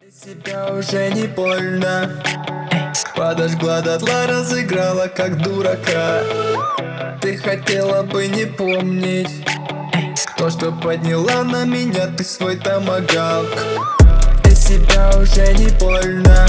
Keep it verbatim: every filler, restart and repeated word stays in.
Себя уже не больно. Подожгла дотла, разыграла как дурака. Ты хотела бы не помнить то, что подняла на меня ты свой томагавк. И себя уже не больно.